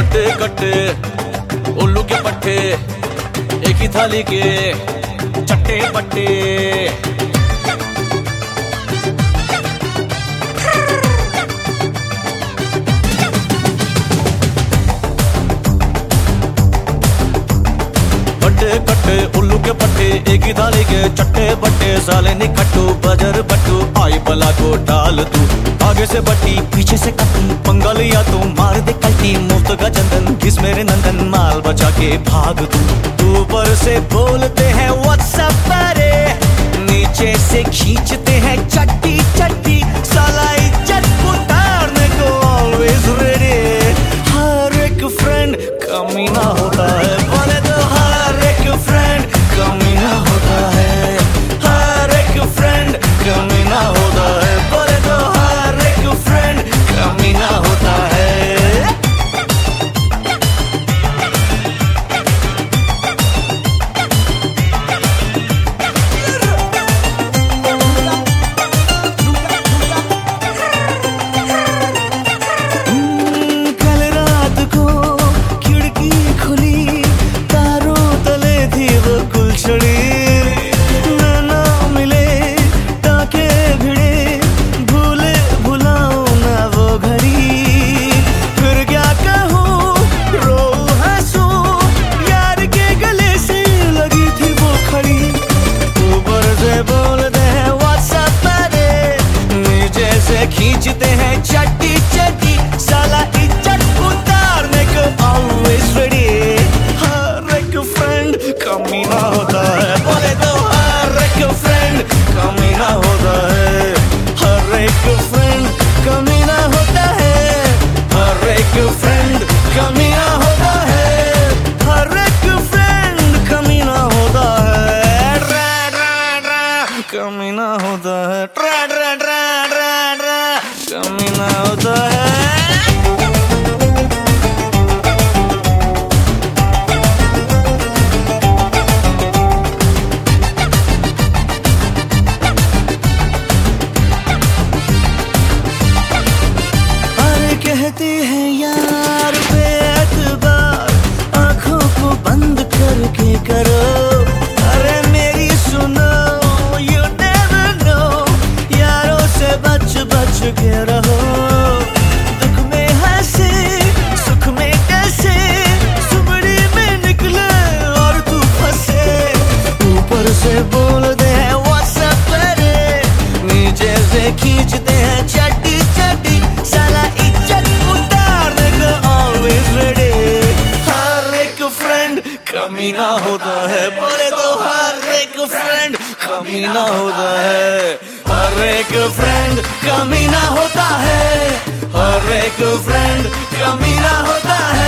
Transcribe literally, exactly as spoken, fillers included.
बट्टे कट्टे उल्लू के पट्टे, एक ही थाली के चट्टे बट्टे। बट्टे कट्टे उल्लू के पट्टे, एक ही थाली के चट्टे बट्टे। साले निकट्टू बजर बट्टू, आई बला को डाल तू। आगे से बट्टी पीछे से कट्टू, पंगा लिया तो मार दे कल्टी। मुफ्त का चंदन घिस मेरे नंदन, माल बचा के भाग तू। ऊपर से बोलते हैं व्हाट्सएप परे, नीचे से खींचते हैं चट्टी चट्टी। साला इज्जत उतारने को ऑलवेज रेडी। हर एक फ्रेंड कमीना होता है, बोले तो हर एक फ्रेंड कमीना होता है। हर एक फ्रेंड कमीना होता है, बोले तो हर एक फ्रेंड कमीना होता है। कल रात को खिड़की खुली, तारों तले थी वो गुलछड़ी। नैना मिले टाके भिड़े, भूले भुलाओ ना वो घड़ी। फिर क्या कहूँ रो हंसूं, यार के गले से लगी थी वो खड़ी। ऊपर से बोलते हैं व्हाट्सएप परे, नीचे से खींचते हैं चट्टी चट्टी। साला इज्जत उतारने को ऑलवेज रेडी। हर एक फ्रेंड कमीना होता है, बोले तो हर एक फ्रेंड कमीना होता है। हर एक फ्रेंड कमीना होता है। हर एक फ्रेंड कमीना होता है। हर एक फ्रेंड कमीना होता है। ड्रा ड्रा ड्रा कमीना होता है। ड्रा ड्रा ड्रा ड्रा ड्रा कमीना होता है। अरे कहते हैं यार बेअतबार, आंखों को बंद करके करो। अरे मेरी सुनो, you never know, यारों से बच बच के रहो। दुख में हंसे, सुख में कैसे, सुबड़ी में निकले और तू फंसे। ऊपर से बोलते हैं व्हाट्सएप परे, नीचे से खींचते हैं चट्टी चट्टी। साला इज्जत उतारने को ऑलवेज रेडी। हर एक फ्रेंड कमीना होता है, बोले तो हर एक फ्रेंड कमीना होता है। हर एक फ्रेंड कमीना होता है। हर एक फ्रेंड कमीना होता है।